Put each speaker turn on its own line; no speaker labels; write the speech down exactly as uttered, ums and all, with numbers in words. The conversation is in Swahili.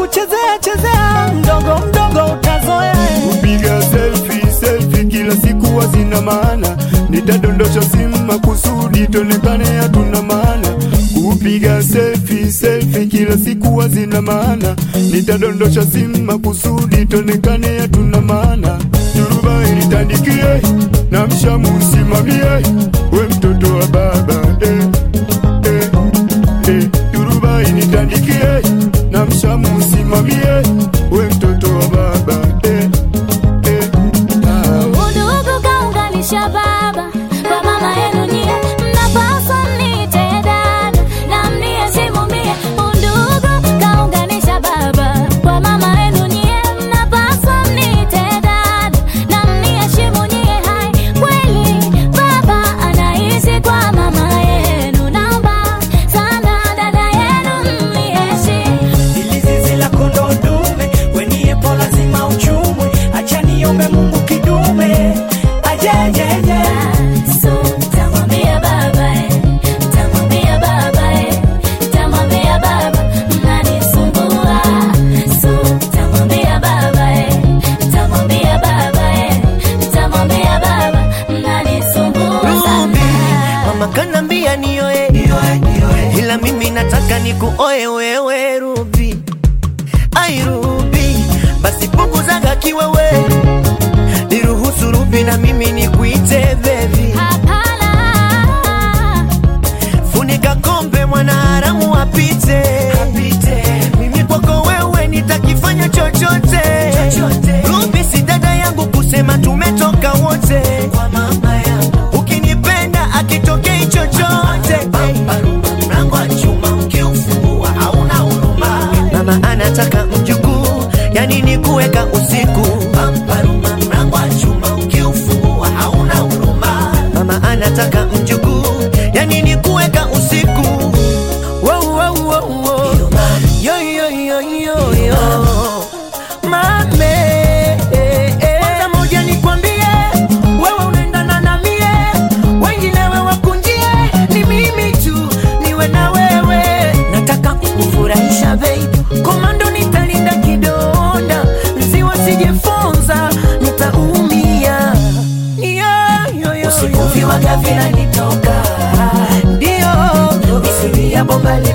kuchezea chezea, mdogo mdogo utazoea.
Kupiga selfie selfie kila siku hazina maana, nitadondosha simu makusudi tonekane hatuna maana. Kupiga selfie selfie kila siku hazina maana, nitadondosha simu makusudi tonekane hatuna maana. Turuba ilitandikie na mshamu usimamie, we mtoto wa baba eh, eh, eh. Turuba ilitandikie na mshamu usimamie, we mtoto wa baba eh, eh, ah.
Udugu kaunganisha baba kwa mama yenu nyie, mnapaswa mniite dada na mniheshimu mie. Udugu kaunganisha baba kwa mama yenu nyie, mnapaswa mniite dada na mniheshimu nyie. Hai kweli baba anaishi kwa mama yenu, naomba sana dada yenu mniheshimu.
Ili zizi la kondoo dume, weniepo lazima uchumwe, acha niombe Mungu kidume ajejeje.
So tamwambia baba eh, tamwambia baba eh, tamwambia baba mnanisumbua. So tamwambia baba eh, tamwambia baba eh, tamwambia baba mnanisumbua.
Ruby, mama kanambia nioe, ila mimi nataka nikuoe wewe Ruby. Ai Ruby, basi punguzaga kiwewe, niruhusu Ruby na mimi nikuite baby.
Hapana,
Funika kombe mwana haramu apite, apite. Mimi kwako wewe nitakifanya chochote, chochote. Ruby si dada yangu kusema tumetoka wote, kwa mama yangu ukinipenda akitokei chochote. Mlango wa chuma ukiufungua hauna huruma. Mama anataka mjukuu, yani ni kuweka usiku. Mlango wa chuma ukiufungua hauna huruma. Mama anataka mjukuu, yani ni kuweka usiku. Wow, wow, wow, wow. Yo, yo, yo, yo, yo. Mame, eh, eh. Kwanza moja nikwambie, wewe unaendana na mie, wengine wewe kunjie, ni mimi tu niwe na wewe. Nataka kukufurahisha baby, komando nitalinda kidonda, nziwa sijefonza nitaumia. Yo, yo, yo,
Usikufi waga vina nitoka,
ndio
misiri ya bomba